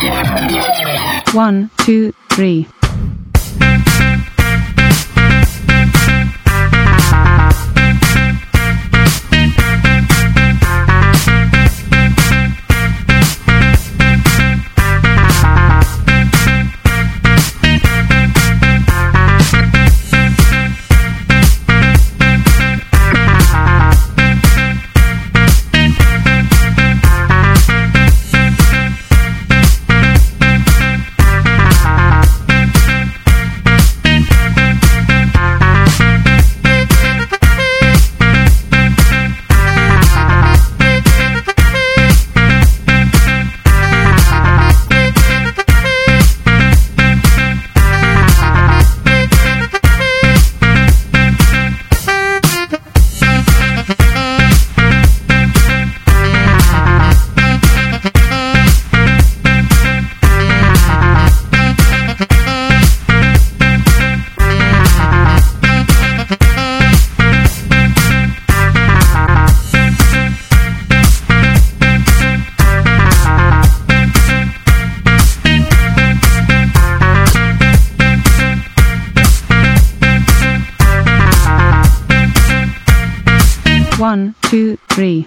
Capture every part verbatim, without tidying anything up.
One, two, three. One, two, three.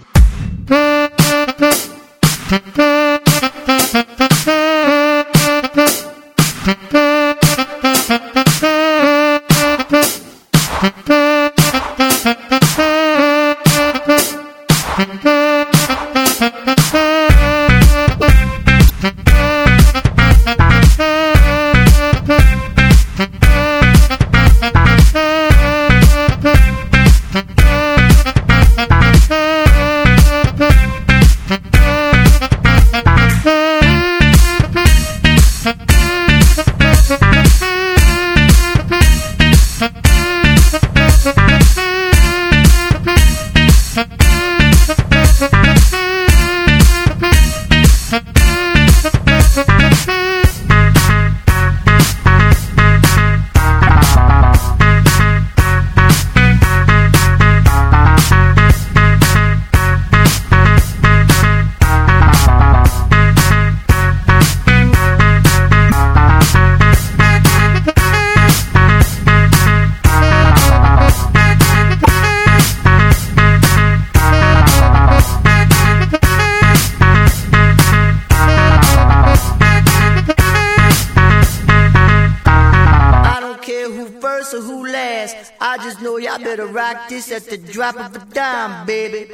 Or who last? I just know y'all better rock this at the drop of a dime, baby.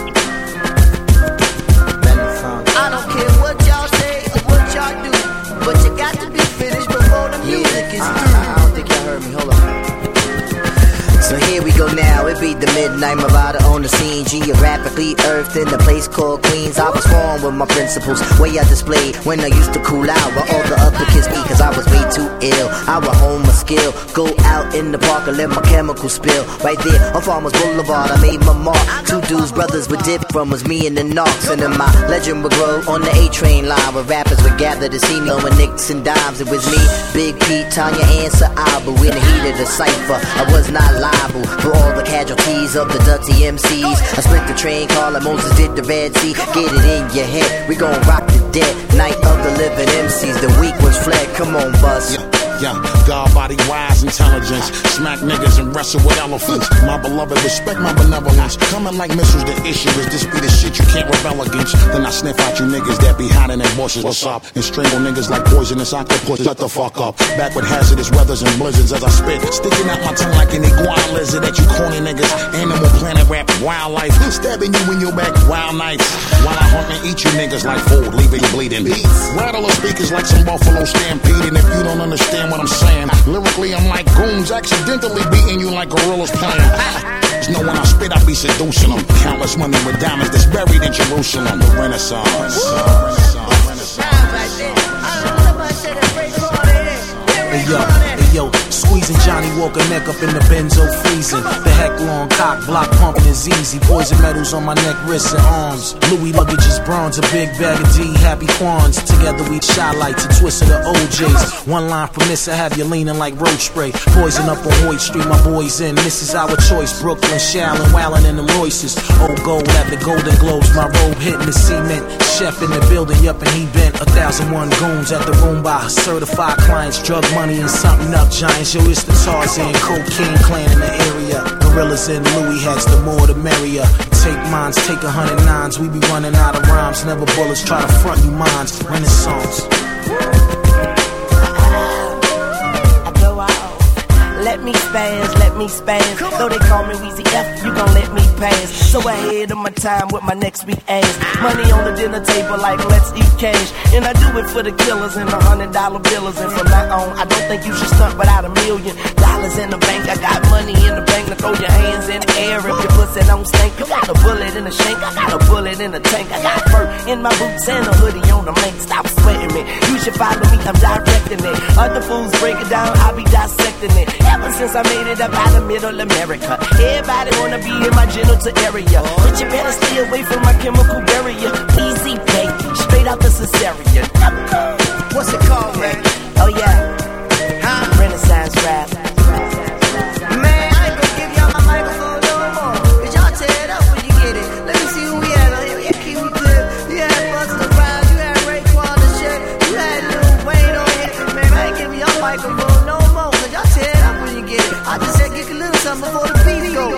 I don't care what y'all say or what y'all do, but you got to be finished before the music is through. I, I don't think y'all heard me. Hold on. So here we go now, it be the midnight Marauder on the scene, geographically earthed in a place called Queens. I was formed with my principles, way I displayed when I used to cool out while all the other kids be, cause I was way too ill. I would hone my skill, go out in the park and let my chemicals spill. Right there on Farmers Boulevard, I made my mark. Two dudes, brothers would dip from was me and the Knocks. And then my legend would grow on the A-train line where rappers would gather to see me. With nicks and dimes, it was me, Big Pete, Tanya, and Sa'abu. In the heat of the cypher, I was not liable for all the casualties of the dirty M Cs. I split the train car like Moses did the Red Sea. Get it in your head, we gon' rock the dead. Night of the living M Cs, the weak ones fled. Come on, bus. Yeah. Yeah, God body wise intelligence. Smack niggas and wrestle with elephants. My beloved, respect my benevolence. Coming like missiles, the issue is this be the shit you can't rebel against. Then I sniff out you niggas that be hiding in bushes. What's up? And strangle niggas like poisonous octopus. Shut the fuck up. Back with hazardous weathers and blizzards as I spit. Sticking out my tongue like an iguana lizard at you corny niggas. Animal Planet rap wildlife. Stabbing you in your back wild nights. While I hunt and eat you niggas like food, leaving you bleeding. Rattle the speakers like some buffalo stampede. And if you don't understand what I'm saying, lyrically I'm like goons accidentally beating you like gorillas playing. Just know when I spit I be seducing them. Countless women with diamonds that's buried in Jerusalem. The Renaissance, Renaissance, Renaissance, Renaissance. I don't know if I said that phrase. Hey yo, hey stereo. Squeezing Johnny Walker neck up in the benzo freezing. The heck long cock block pumping is easy. Poison metals on my neck, wrists, and arms. Louis luggage is bronze, a big bag of D, happy Quans. Together we shot lights, a twist of the O Js. One line from this, I have you leaning like roach spray. Poison up on Hoyt Street, my boys in. This is our choice. Brooklyn, Shallon, Wallin, and the Royces. Old gold at the Golden Globes, my robe hitting the cement. Chef in the building, yup, and he bent. A thousand one goons at the room by certified clients. Drug money and something up giants. Yo, it's the Tarzan, cocaine clan in the area. Gorillas and Louis hats, the more the merrier. Take mines, take a hundred nines. We be running out of rhymes. Never bullets, try to front you minds. Renaissance. Let me spaz, let me spaz. Though they call me Weezy F, you gon' let me pass. So ahead of my time with my next week ass. Money on the dinner table like let's eat cash. And I do it for the killers and the hundred dollar billers. And from now on, I don't think you should stunt without a million dollars in the bank. I got money in the bank to throw your hands in the air if your pussy don't stink. You got a bullet in the shank, I got a bullet in the tank. I got fur in my boots and a hoodie on the mink. Stop sweating me, you should follow me, I'm directing it. Other fools break it down, I be dissecting it. Ever since I made it up out of middle America, everybody wanna be in my genital area. But you better stay away from my chemical barrier. Easy baby, straight out the cesarean. What's it called, man? Oh yeah, huh? Renaissance rap. Man, I ain't gonna give y'all my microphone no more. Cause y'all tear it up when you get it. Let me see who we had on here. We had Kiwi Clip, you had Busta Rhymes, you had Raekwon and shit, you had Lil Wayne on here. Man, I ain't giving y'all microphone no more. Cause y'all tear it up when you get it. I just said get a little something before the beat go.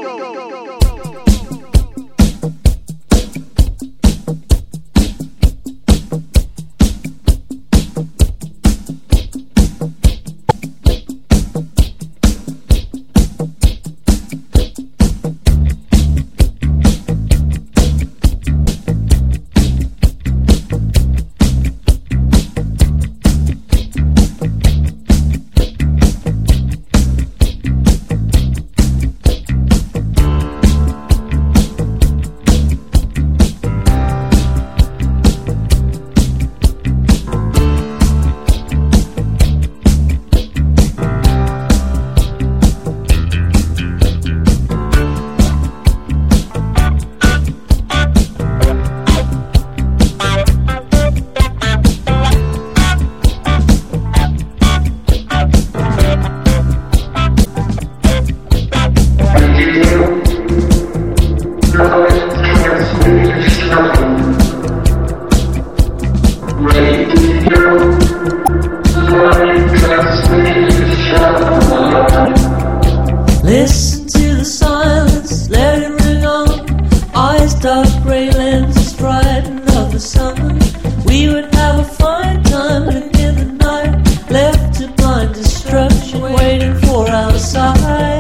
Listen to the silence, let it ring on. Eyes dark, grey lenses, frightened of the sun. We would have a fine time in the night, left to blind destruction, waiting for our side.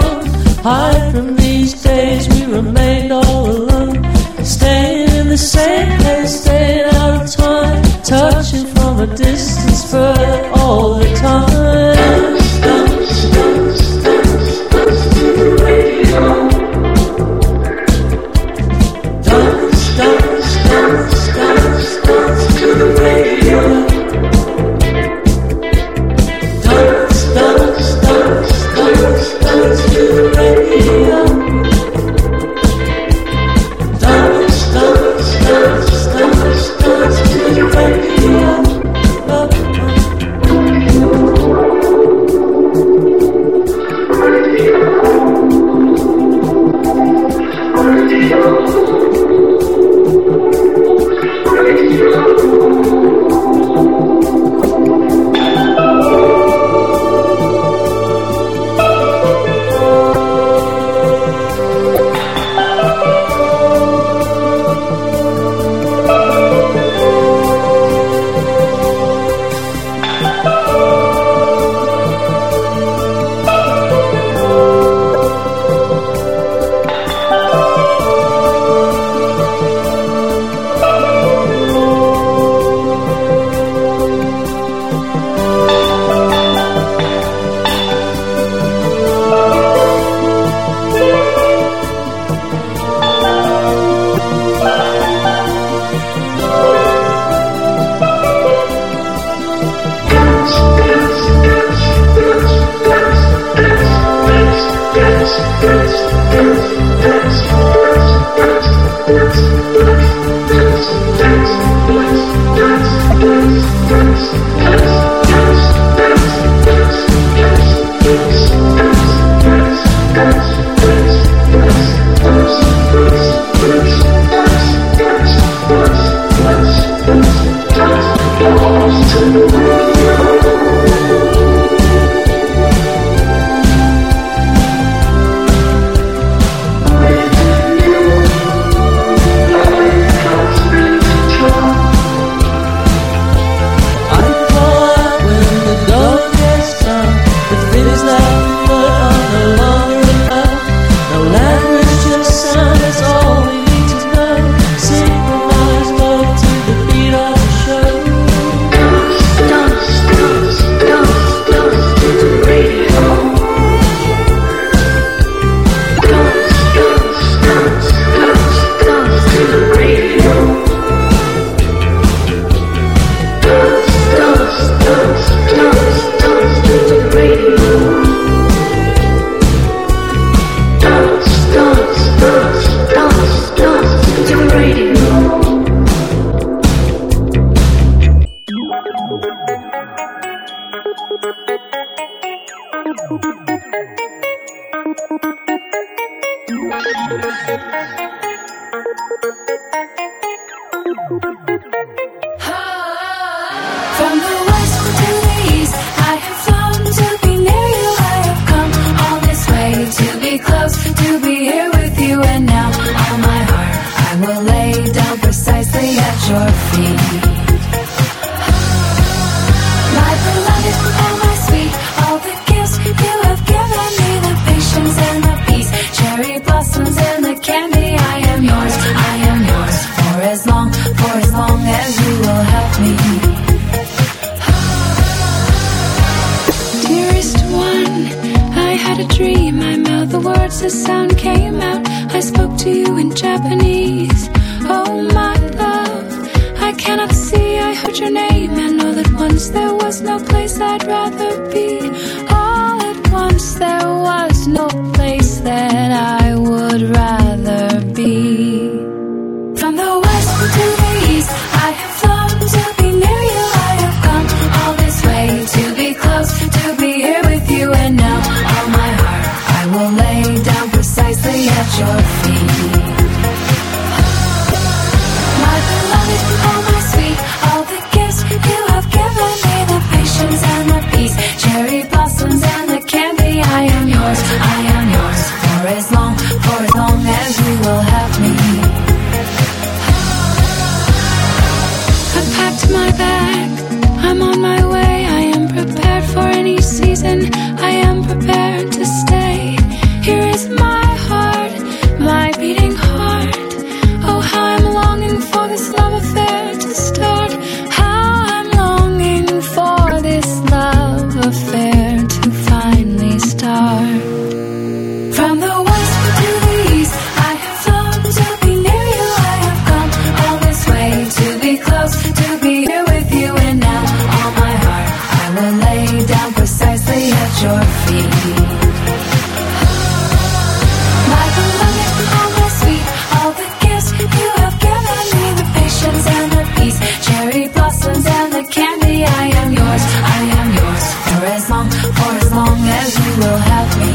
Hide from these days, we remained all alone, staying in the same From the west to the east, I have flown to be near you. I have come all this way to be close, to be here with you. And now all my heart I will lay down precisely at your feet. My beloved and my sweet, all the gifts you have given me, the patience and the peace, cherry blossoms and the candy. I am yours, I am yours, for as long, for as long as you will help me. Dearest one, I had a dream, I mouthed the words, the sound came out. I spoke to you in Japanese. Oh my love, I cannot see, I heard your name, and know that once there was no place I'd rather be. All at once there was no place that I would rather be. From the west to the east, I have flown to be near you. I have come all this way to be close, to be here with you. And now all my heart I will lay down precisely at your feet. My beloved, all my sweet, all the gifts you have given me, the patience and the peace, cherry blossoms and the candy. I am yours, I am yours, for as long, for as long as you will have me. I packed my bag, I'm on my way. I am prepared for any season, I am prepared to stay. Here is my heart, my beating heart. Oh, how I'm longing for this love affair to start. How I'm longing for this love affair to finally start. From the west to the east, I have flown to be near you. I have come all this way to be close, to be here with you. And now all my heart I will lay down precisely at your feet. My beloved, all my sweet, all the gifts you have given me, the patience and the peace, cherry blossoms and the candy. I am yours, I am yours, for as long, for as long as you will have me.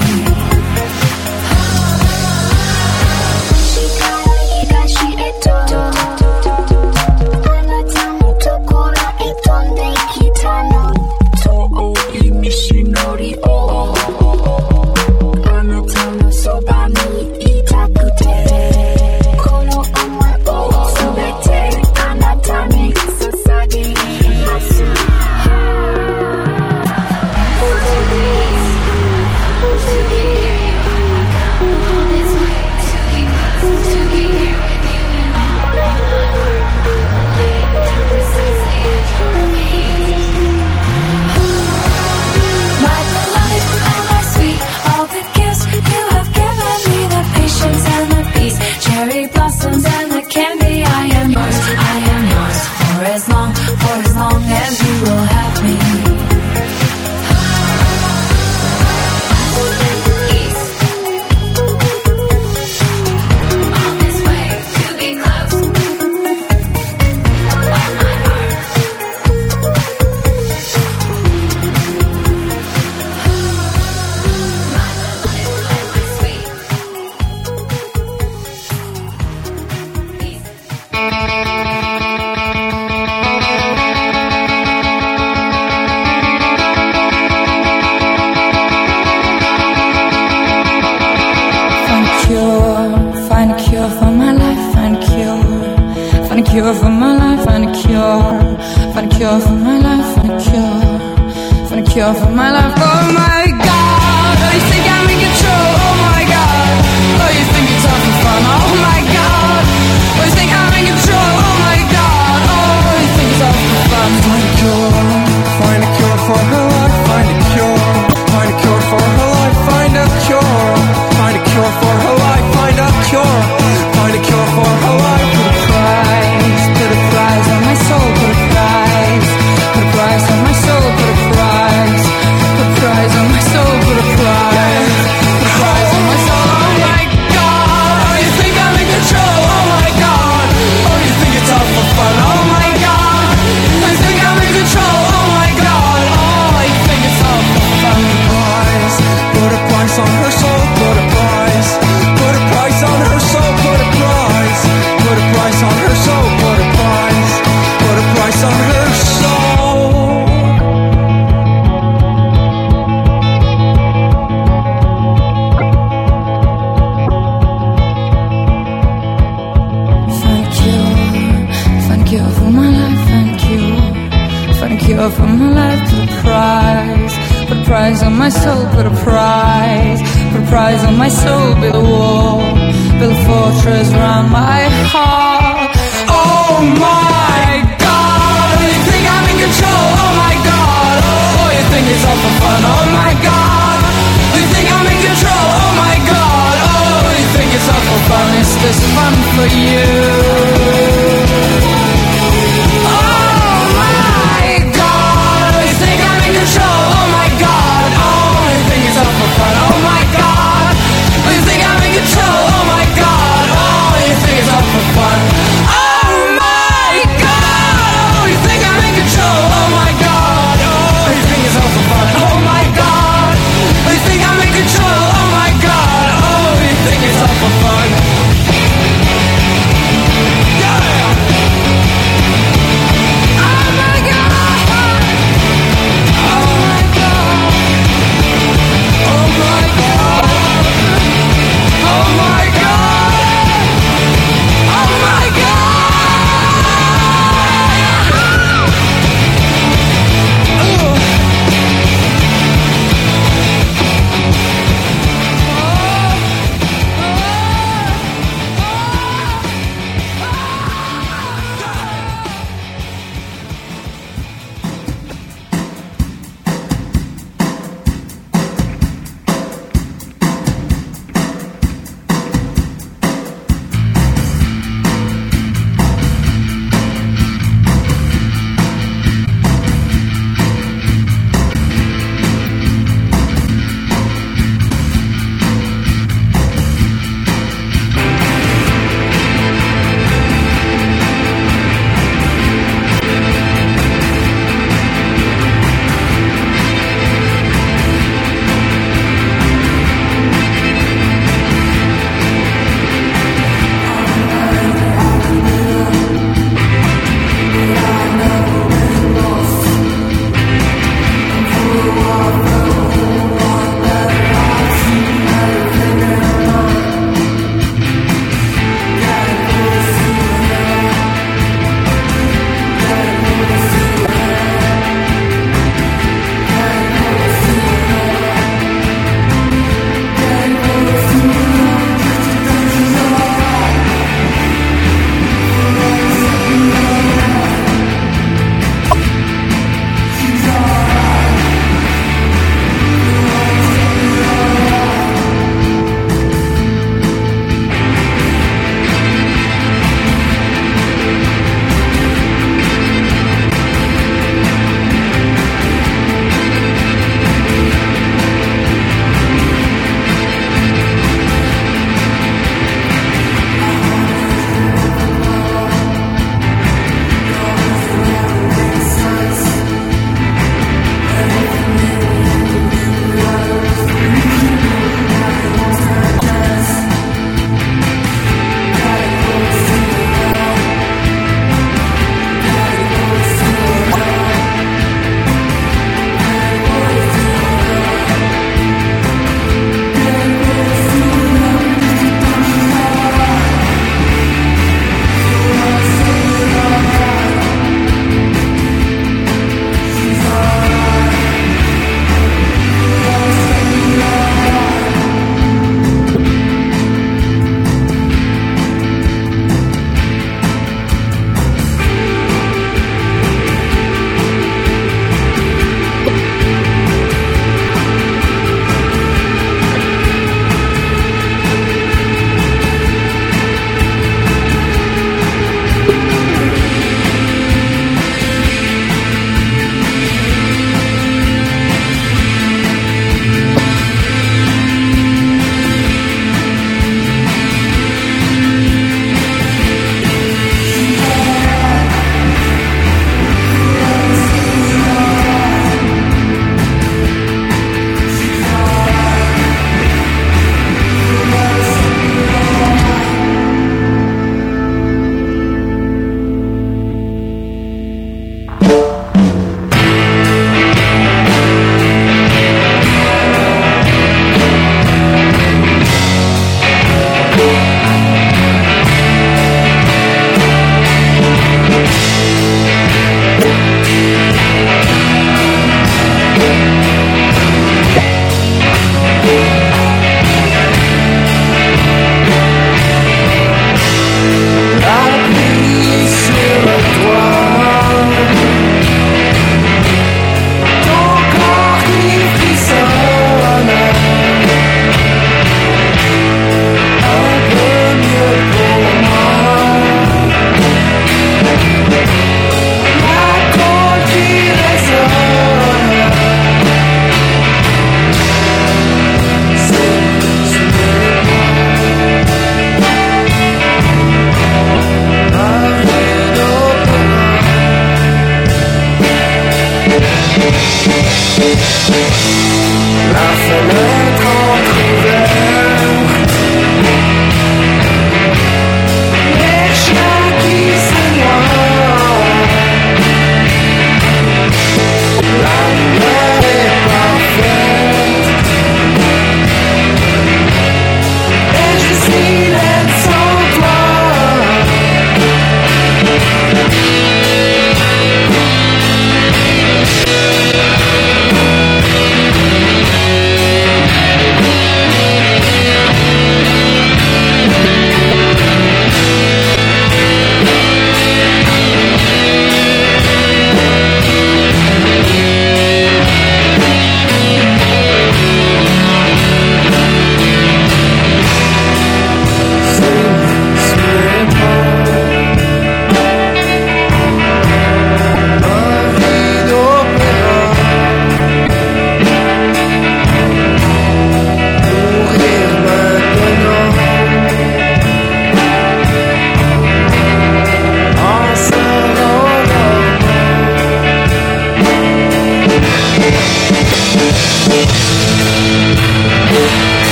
Put a prize on my price on her soul, put a price. Put a price on her soul, put a price. Put a price on her soul, put a price. Put a price on her soul. Thank you, thank you for my life, thank you. Thank you for my life, put a price. Put a price on my soul, put a price. Put a price on my soul, build a wall. Build a fortress around my heart. Oh my God, you think I'm in control? Oh my God, oh you think it's all for fun? Oh my God, you think I'm in control? Oh my God, oh you think it's all for fun? Is this fun for you? Oh my God, you think I'm in control? Oh my God, oh you think it's all for fun? Oh my God, you think I'm in control? Oh my God, oh you think it's all for fun? Oh my God, oh you think I'm in control? Oh my God, oh you think it's all for fun? Oh my God,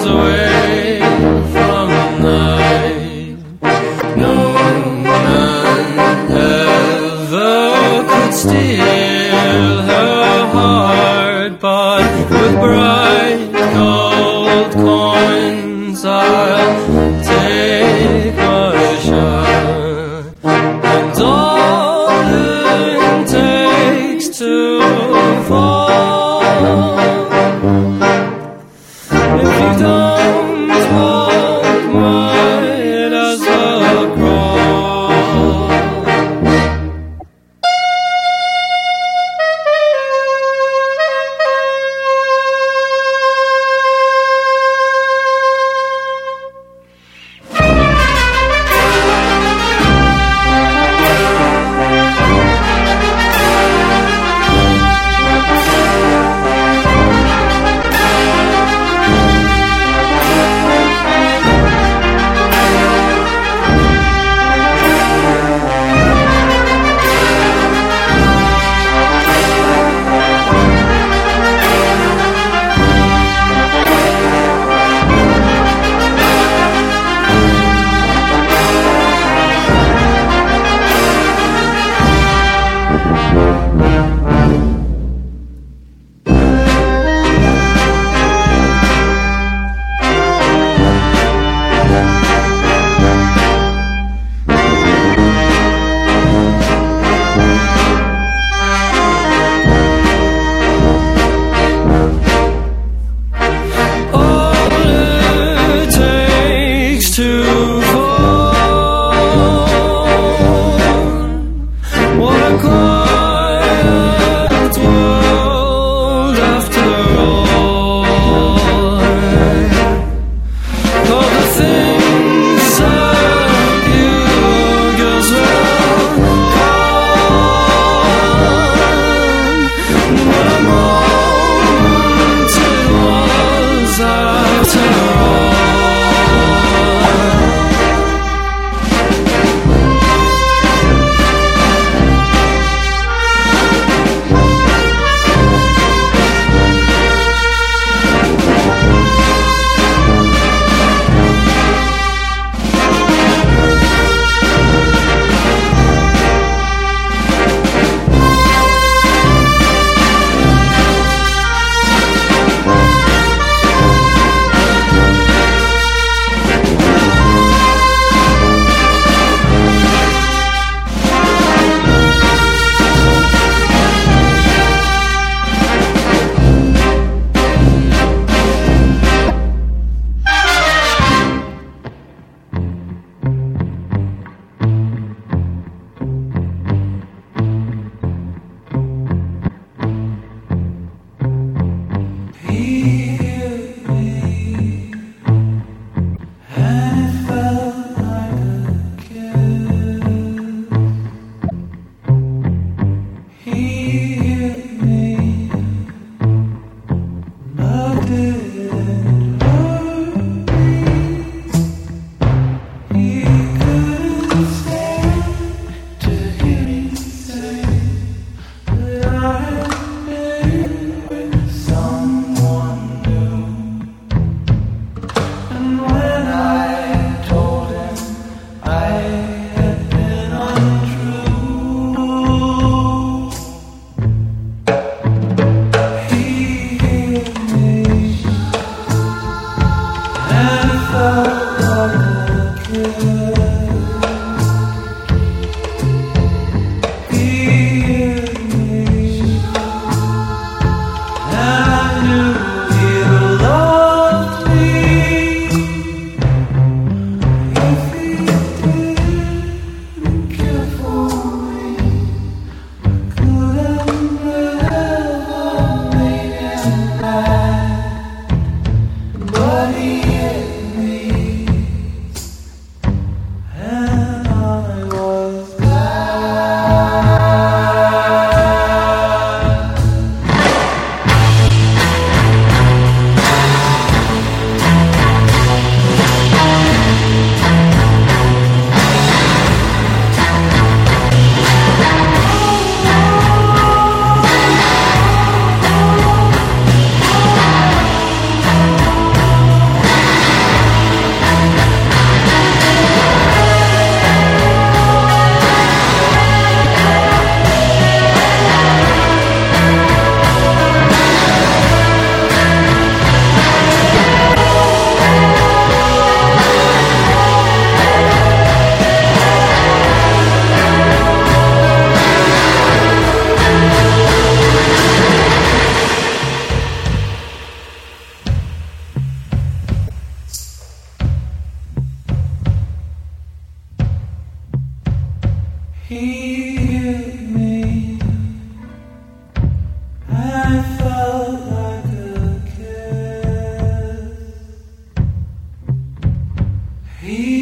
miles away from the night. No man ever could steal her heart, but with bright gold coins I'll take a shot. And all it takes to fall, if you don't walk, might as well crawl. He hit me. I felt like a kid. He